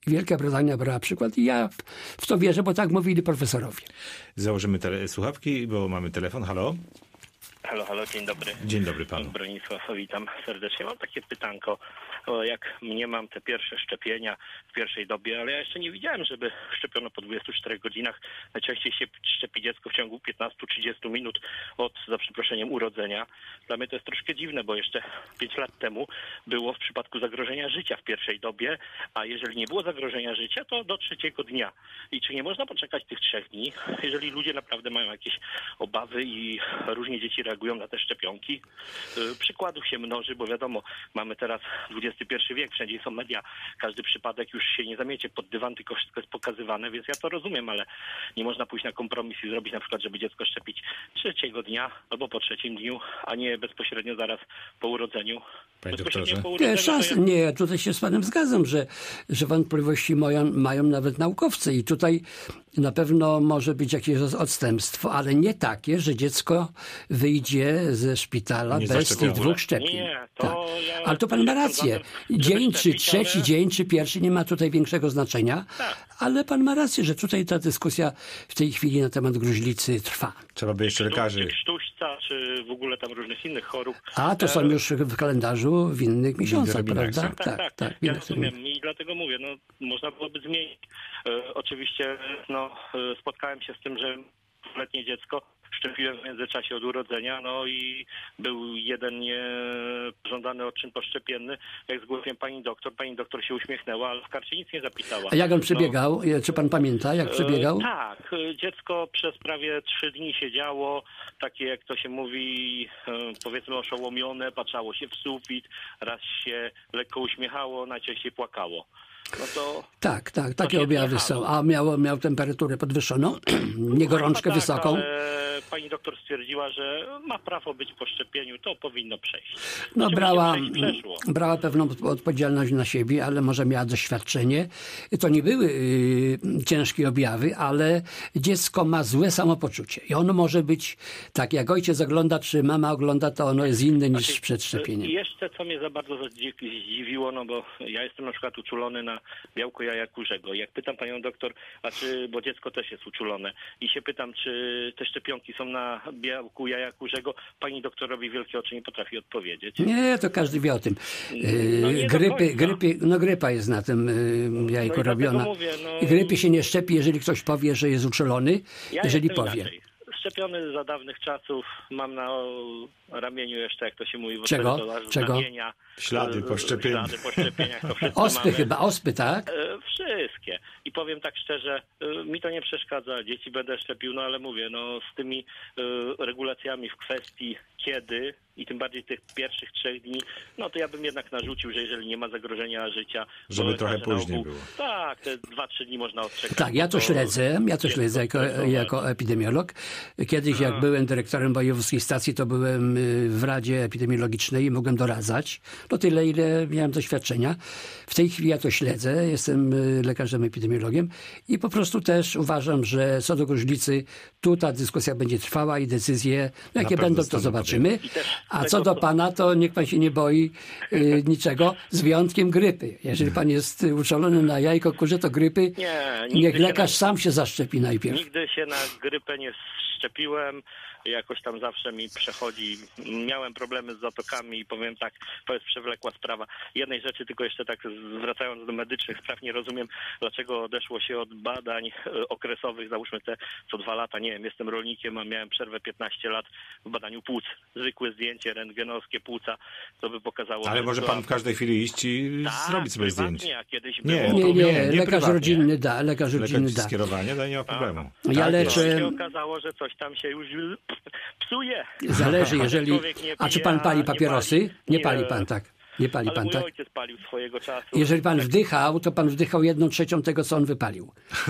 Wielka Brytania brała przykład i ja w, w to wierzę, bo tak mówili profesorowie. Założymy te słuchawki, bo mamy telefon. Halo? Halo, halo, dzień dobry. Dzień dobry panu. Bronisław, witam serdecznie. Mam takie pytanko, o jak mnie mam te pierwsze szczepienia w pierwszej dobie, ale ja jeszcze nie widziałem, żeby szczepiono po dwudziestu czterech godzinach. Najczęściej się szczepi dziecko w ciągu piętnastu do trzydziestu minut od, za przeproszeniem, urodzenia. Dla mnie to jest troszkę dziwne, bo jeszcze pięć lat temu było w przypadku zagrożenia życia w pierwszej dobie, a jeżeli nie było zagrożenia życia, to do trzeciego dnia. I czy nie można poczekać tych trzech dni, jeżeli ludzie naprawdę mają jakieś obawy i różnie dzieci reagują na te szczepionki? Przykładów się mnoży, bo wiadomo, mamy teraz dwudziesty pierwszy wiek, wszędzie są media, każdy przypadek już się nie zamiecie pod dywan, tylko wszystko jest pokazywane, więc ja to rozumiem, ale nie można pójść na kompromis i zrobić na przykład, żeby dziecko szczepić trzeciego dnia albo po trzecim dniu, a nie bezpośrednio zaraz po urodzeniu. Panie Bezpośrednio doktorze? po urodzeniu Nie, szans, to ja... nie, tutaj się z panem zgadzam, że, że wątpliwości mają, mają nawet naukowcy i tutaj na pewno może być jakieś odstępstwo, ale nie takie, że dziecko wyjdzie ze szpitala Nie bez tych zaszczepione. dwóch szczepień. Nie, to tak. ja Ale to pan ma rację. żeby Dzień czy szczepić, trzeci ale- dzień, czy pierwszy nie ma tutaj większego znaczenia, Tak. ale pan ma rację, że tutaj ta dyskusja w tej chwili na temat gruźlicy trwa. Trzeba by jeszcze lekarzy. Czy krztuśca, czy w ogóle tam różnych innych chorób. A to są E, już w kalendarzu w innych miesiącach, terminach prawda? są. Tak, tak, tak. w ja innych rozumiem terminach. i dlatego mówię, no można byłoby zmienić. E, oczywiście no, e, spotkałem się z tym, że dwuletnie dziecko szczepiłem w międzyczasie od urodzenia, no i był jeden niepożądany odczyn poszczepienny. Jak zgłosiłem pani doktor, pani doktor się uśmiechnęła, ale w karcie nic nie zapisała. A jak on No, przebiegał? Czy pan pamięta, jak przebiegał? E, tak, e, dziecko przez prawie trzy dni siedziało, takie jak to się mówi, e, powiedzmy oszołomione, patrzało się w sufit, raz się lekko uśmiechało, najczęściej płakało. No to... Tak, tak, takie się objawy zjechało. są. A miał, miał temperaturę podwyższoną, nie gorączkę Chyba tak, wysoką. ale pani doktor stwierdziła, że ma prawo być po szczepieniu, to powinno przejść. No Oczywiście brała, przejść przeszło. brała pewną odpowiedzialność na siebie, ale może miała doświadczenie. To nie były y, ciężkie objawy, ale dziecko ma złe samopoczucie. I ono może być, tak jak ojciec ogląda, czy mama ogląda, to ono jest inne niż Znaczy, przed szczepieniem. I jeszcze co mnie za bardzo zadzi- zdziwiło, no bo ja jestem na przykład uczulony na białko jaja kurzego. Jak pytam panią doktor, a czy, bo dziecko też jest uczulone, i się pytam, czy te szczepionki są na białku jaja kurzego, pani doktorowi wielkie oczy nie potrafi odpowiedzieć. Nie, to każdy wie o tym. No Yy, nie do grypy, końca. grypy, no grypa jest na tym yy, jajku No i dlatego robiona. mówię, no- I grypy się nie szczepi, jeżeli ktoś powie, że jest uczulony, Ja jeżeli jestem powie. inaczej. Szczepiony za dawnych czasów, mam na ramieniu jeszcze, jak to się mówi, w Czego? osterytolarzu, Czego? znamienia, Ślady po e, szczepieniu. Ślady po szczepieniach, to wszystko Ospy mamy. chyba, ospy, tak? E, Wszystkie. I powiem tak szczerze, e, mi to nie przeszkadza, dzieci będę szczepił, no ale mówię, no z tymi e, regulacjami w kwestii kiedy i tym bardziej tych pierwszych trzech dni, no to ja bym jednak narzucił, że jeżeli nie ma zagrożenia życia... Żeby bo trochę lekarze na później ogół- było. Tak, te dwa, trzy dni można odczekać. Tak, ja to śledzę, ja to jest śledzę jako, kompleksowe. jako epidemiolog. Kiedyś jak byłem dyrektorem wojewódzkiej stacji, to byłem y, w Radzie Epidemiologicznej i mogłem doradzać. No tyle, ile miałem doświadczenia. W tej chwili ja to śledzę, jestem y, lekarzem epidemiologiem i po prostu też uważam, że co do gruźlicy, tu ta dyskusja będzie trwała i decyzje, no, jakie pewno będą, to zostaną zobaczymy. też A tego, co do co- pana, to niech pan się nie boi y, niczego, z wyjątkiem grypy. Jeżeli pan jest uczulony na jajko kurze, to grypy, Nie, nigdy niech się lekarz na- sam się zaszczepi najpierw. Nigdy się na grypę nie szczepiłem. Jakoś tam zawsze mi przechodzi. Miałem problemy z zatokami i powiem tak, to jest przewlekła sprawa. Jednej rzeczy tylko jeszcze tak zwracając do medycznych spraw, nie rozumiem, dlaczego odeszło się od badań e, okresowych, załóżmy te co dwa lata. Nie wiem, jestem rolnikiem, a miałem przerwę piętnaście lat w badaniu płuc. Zwykłe zdjęcie rentgenowskie płuca, to by pokazało... Ale że może to- pan w każdej chwili iść i Tak, zrobić sobie prywatnie, zdjęcie. a kiedyś Nie, było. to Nie, nie, nie, nie lekarz prywatnie. rodzinny da, lekarz rodzinny Lekarz da. skierowanie, to nie ma problemu. Ja Tak leczę- jest. się okazało, że coś tam się już psuje. Zależy, jeżeli... Człowiek nie A czy pije, pan a pali nie papierosy? pali. Nie Nie. pali pan, tak. Nie pali Ale pan, mój tak. ojciec palił swojego czasu. Jeżeli pan wdychał, to pan wdychał jedną trzecią tego, co on wypalił.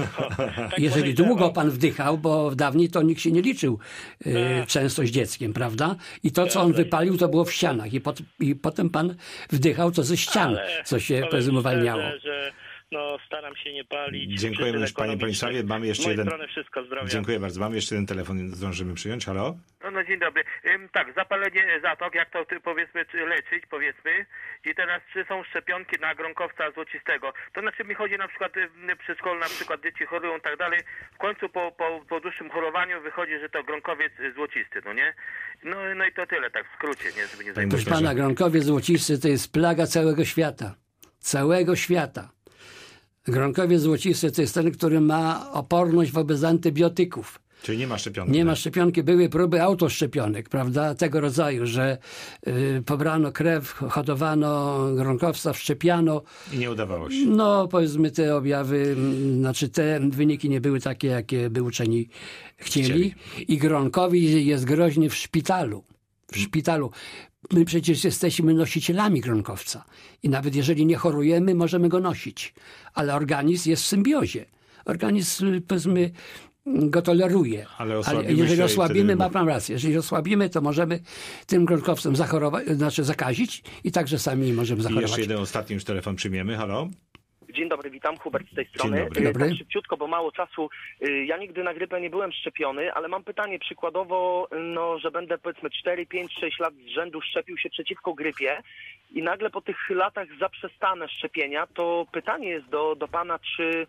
Tak Jeżeli podejrzewam. długo pan wdychał, bo dawniej to nikt się nie liczył e, często z dzieckiem, prawda? I to, co on wypalił, to było w ścianach. I, pot, i potem pan wdychał to ze ścian, Ale co się powiem powiedzmy uwalniało. szczerze, że No, staram się nie palić. Dziękujemy już panie Bronisławie. Mamy jeszcze Z mojej jeden... strony wszystko, zdrowia. Dziękuję bardzo. Mamy jeszcze jeden telefon, zdążymy przyjąć. Halo? No, no dzień dobry. Ym, tak, zapalenie zatok, jak to ty, powiedzmy czy leczyć, powiedzmy. I teraz czy są szczepionki na gronkowca złocistego? To znaczy mi chodzi na przykład y, przedszkolu, na przykład dzieci chorują i tak dalej. W końcu po, po, po dłuższym chorowaniu wychodzi, że to gronkowiec złocisty, no nie? No, no i to tyle, tak w skrócie, nie, żeby nie zajmować. Proszę pana, gronkowiec złocisty to jest plaga całego świata. Całego świata. Gronkowiec złocisty to jest ten, który ma oporność wobec antybiotyków. Czyli nie ma szczepionki? Nie ma szczepionki. Były próby autoszczepionek, prawda, tego rodzaju, że y, pobrano krew, hodowano gronkowca, wszczepiano. I nie udawało się. No, powiedzmy, te objawy, m, znaczy te wyniki nie były takie, jakie by uczeni chcieli. chcieli. I gronkowi jest groźny w szpitalu. W szpitalu. My przecież jesteśmy nosicielami gronkowca. I nawet jeżeli nie chorujemy, możemy go nosić. Ale organizm jest w symbiozie. Organizm, powiedzmy, go toleruje. Ale, Ale jeżeli się osłabimy, wtedy... ma pan rację, jeżeli osłabimy, to możemy tym gronkowcem zachorować, znaczy zakazić i także sami możemy I zachorować. jeszcze jeden ostatni już telefon przyjmiemy. Halo? Dzień dobry, witam, Hubert z tej strony. Dzień dobry. Dzień dobry. Tak szybciutko, bo mało czasu. Ja nigdy na grypę nie byłem szczepiony, ale mam pytanie przykładowo, no, że będę powiedzmy cztery, pięć, sześć lat z rzędu szczepił się przeciwko grypie i nagle po tych latach zaprzestanę szczepienia, to pytanie jest do, do pana, czy...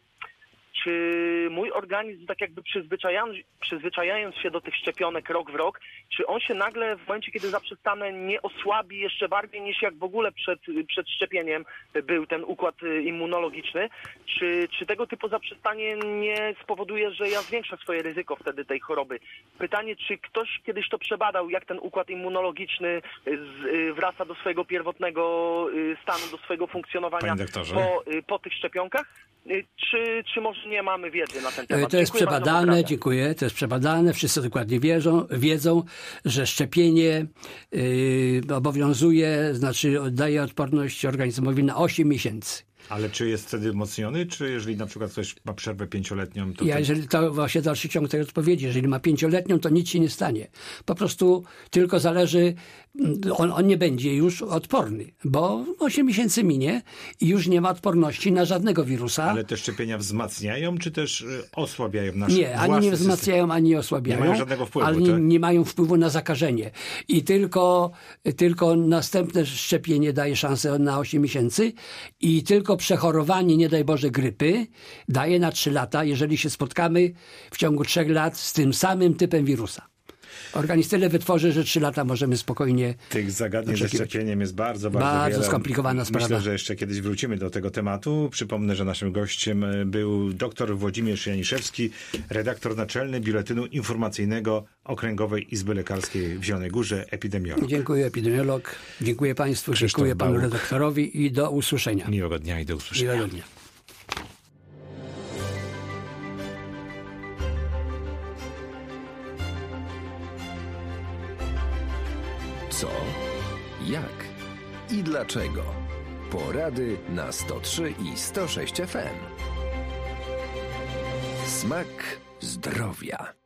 Czy mój organizm, tak jakby przyzwyczajając, przyzwyczajając się do tych szczepionek rok w rok, czy on się nagle w momencie, kiedy zaprzestanę, nie osłabi jeszcze bardziej niż jak w ogóle przed, przed szczepieniem był ten układ immunologiczny? Czy, czy tego typu zaprzestanie nie spowoduje, że ja zwiększę swoje ryzyko wtedy tej choroby? Pytanie, czy ktoś kiedyś to przebadał, jak ten układ immunologiczny z, wraca do swojego pierwotnego stanu, do swojego funkcjonowania po, po tych szczepionkach? Czy, czy może nie mamy wiedzy na ten temat? To jest Dziękuję przebadane, bardzo, dziękuję, to jest przebadane, wszyscy dokładnie wierzą, wiedzą, że szczepienie yy, obowiązuje, znaczy daje odporność organizmowi na osiem miesięcy. Ale czy jest wtedy wzmocniony, czy jeżeli na przykład ktoś ma przerwę pięcioletnią, to... Ja, jeżeli to właśnie dalszy ciąg tej odpowiedzi, jeżeli ma pięcioletnią, to nic się nie stanie. Po prostu tylko zależy, on, on nie będzie już odporny, bo osiem miesięcy minie i już nie ma odporności na żadnego wirusa. Ale te szczepienia wzmacniają, czy też y, osłabiają nasz Nie, ani nie wzmacniają, system? ani nie osłabiają. Nie mają żadnego wpływu, ale tak? nie, nie mają wpływu na zakażenie. I tylko, tylko następne szczepienie daje szansę na osiem miesięcy i tylko przechorowanie, nie daj Boże, grypy daje na trzy lata, jeżeli się spotkamy w ciągu trzech lat z tym samym typem wirusa. Organizm tyle wytworzy, że trzy lata możemy spokojnie Tych zagadnień ze szczepieniem jest bardzo, bardzo, bardzo wiele. skomplikowana sprawa. Myślę, że jeszcze kiedyś wrócimy do tego tematu. Przypomnę, że naszym gościem był dr Włodzimierz Janiszewski, redaktor naczelny Biuletynu Informacyjnego Okręgowej Izby Lekarskiej w Zielonej Górze, epidemiolog. Dziękuję, epidemiolog. Dziękuję państwu, Krzysztof dziękuję panu Bałuk. redaktorowi i do usłyszenia. Miłego dnia i do usłyszenia. Miłego dnia. Co, jak i dlaczego? Porady na sto trzy i sto sześć F M. Smak zdrowia.